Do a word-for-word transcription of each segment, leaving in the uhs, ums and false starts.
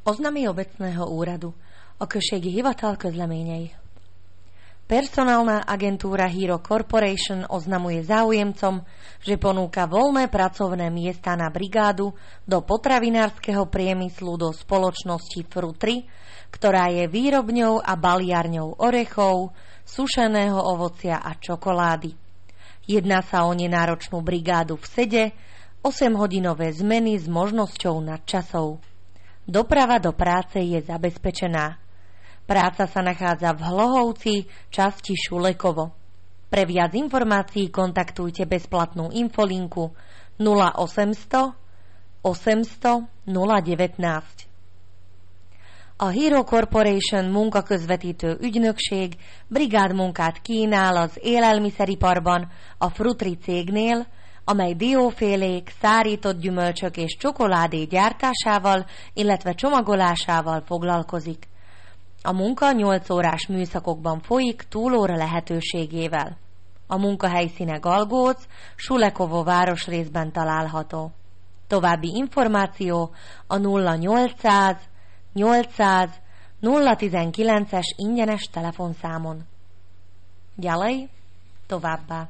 Oznamy obecného úradu. Okrsek hivatal közleményei. Personálna agentúra Hero Corporation oznamuje záujemcom, že ponúka voľné pracovné miesta na brigádu do potravinárskeho priemyslu do spoločnosti Frutri, ktorá je výrobňou a baliarňou orechov, sušeného ovocia a čokolády. Jedná sa o nenáročnú brigádu v sede, osemhodinové zmeny s možnosťou nadčasov. Doprava do práce je zabezpečená. Práca sa nachádza v Hlohovci, časti Šulekovo. Pre viac informácií kontaktujte bezplatnú infolinku nula osemsto osemsto nula devätnásť. A Hero Corporation munkaközvetítő ügynökség brigádmunkát kínál az élelmiszeriparban a Frutri cégnél, amely diófélék, szárított gyümölcsök és csokoládé gyártásával, illetve csomagolásával foglalkozik. A munka nyolc órás műszakokban folyik túlóra lehetőségével. A munkahelyszíne Galgóc, Šulekovo városrészben található. További információ a nulla nyolcszáz nyolcszáz nulla tizenkilences ingyenes telefonszámon. Ďalej, továbbá.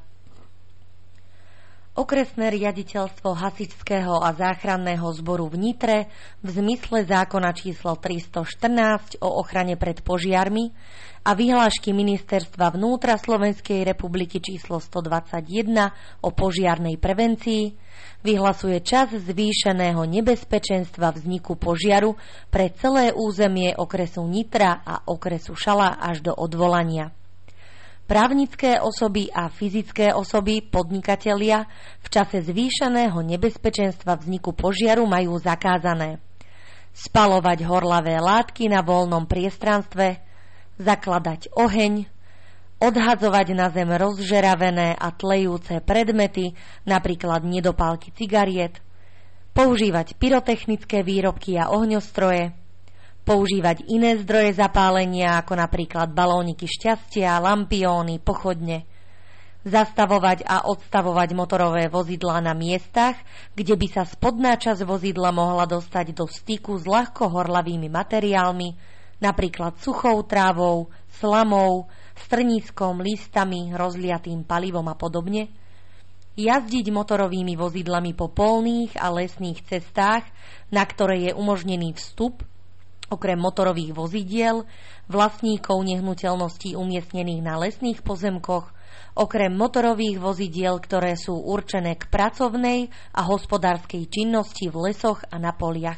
Okresné riaditeľstvo hasičského a záchranného zboru v Nitre v zmysle zákona číslo tristoštrnásť o ochrane pred požiarmi a vyhlášky Ministerstva vnútra Slovenskej republiky číslo stodvadsaťjeden o požiarnej prevencii vyhlasuje čas zvýšeného nebezpečenstva vzniku požiaru pre celé územie okresu Nitra a okresu Šala až do odvolania. Právnické osoby a fyzické osoby, podnikatelia, v čase zvýšeného nebezpečenstva vzniku požiaru majú zakázané spaľovať horlavé látky na voľnom priestranstve, zakladať oheň, odhadzovať na zem rozžeravené a tlejúce predmety, napríklad nedopálky cigariet, používať pyrotechnické výrobky a ohňostroje, používať iné zdroje zapálenia, ako napríklad balóniky šťastia, lampióny, pochodne, zastavovať a odstavovať motorové vozidlá na miestach, kde by sa spodná časť vozidla mohla dostať do styku s ľahko horlavými materiálmi, napríklad suchou trávou, slamou, strniskom, listami, rozliatým palivom a podobne, jazdiť motorovými vozidlami po polných a lesných cestách, na ktoré je umožnený vstup, okrem motorových vozidiel, vlastníkov nehnuteľností umiestnených na lesných pozemkoch, okrem motorových vozidiel, ktoré sú určené k pracovnej a hospodárskej činnosti v lesoch a na poliach.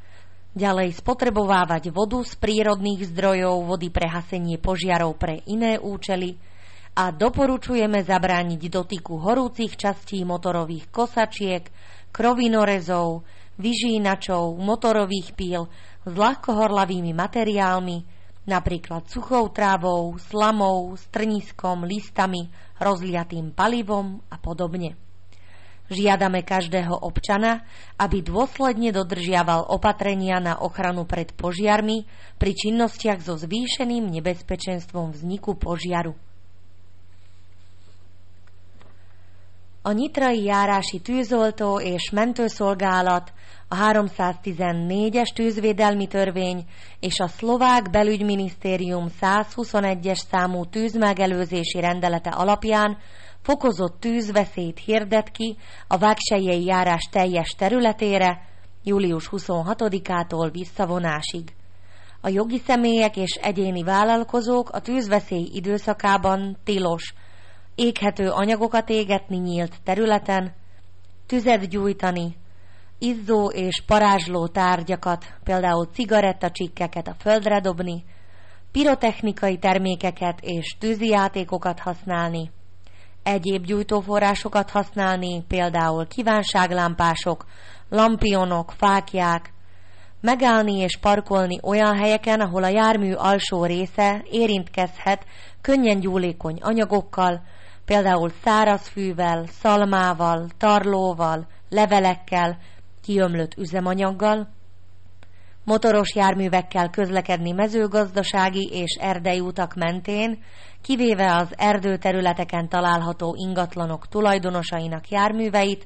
Ďalej spotrebovávať vodu z prírodných zdrojov, vody pre hasenie požiarov pre iné účely a doporučujeme zabrániť dotyku horúcich častí motorových kosačiek, krovinorezov, vyžínačov, motorových píl s ľahkohorlavými materiálmi, napríklad suchou trávou, slamou, strniskom, listami, rozliatým palivom a podobne. Žiadame každého občana, aby dôsledne dodržiaval opatrenia na ochranu pred požiarmi pri činnostiach so zvýšeným nebezpečenstvom vzniku požiaru. A nyitrai járási tűzoltó és mentőszolgálat, a háromszáztizennégyes tűzvédelmi törvény és a szlovák belügyminisztérium százhuszonegyes számú tűzmegelőzési rendelete alapján fokozott tűzveszélyt hirdet ki a vágselyei járás teljes területére július huszonhatodikától visszavonásig. A jogi személyek és egyéni vállalkozók a tűzveszély időszakában tilos éghető anyagokat égetni nyílt területen, tüzet gyújtani, izzó és parázsló tárgyakat, például cigarettacsikkeket a földre dobni, pirotechnikai termékeket és tűzijátékokat használni, egyéb gyújtóforrásokat használni, például kívánságlámpások, lampionok, fáklyák, megállni és parkolni olyan helyeken, ahol a jármű alsó része érintkezhet könnyen gyúlékony anyagokkal, például szárazfűvel, szalmával, tarlóval, levelekkel, kiömlött üzemanyaggal, motoros járművekkel közlekedni mezőgazdasági és erdeiutak mentén, kivéve az erdőterületeken található ingatlanok tulajdonosainak járműveit,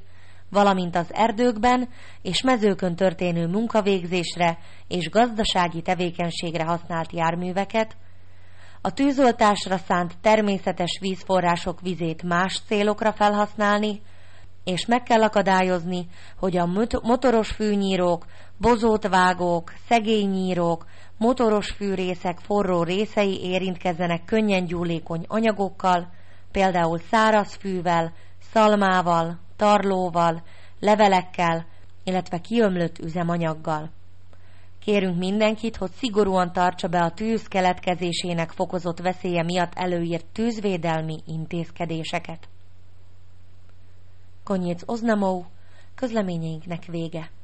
valamint az erdőkben és mezőkön történő munkavégzésre és gazdasági tevékenységre használt járműveket, a tűzoltásra szánt természetes vízforrások vizét más célokra felhasználni, és meg kell akadályozni, hogy a motoros fűnyírók, bozótvágók, szegénynyírók, motoros fűrészek forró részei érintkezzenek könnyen gyúlékony anyagokkal, például száraz fűvel, szalmával, tarlóval, levelekkel, illetve kiömlött üzemanyaggal. Kérünk mindenkit, hogy szigorúan tartsa be a tűz keletkezésének fokozott veszélye miatt előírt tűzvédelmi intézkedéseket. Koniec oznamov, közleményeinknek vége.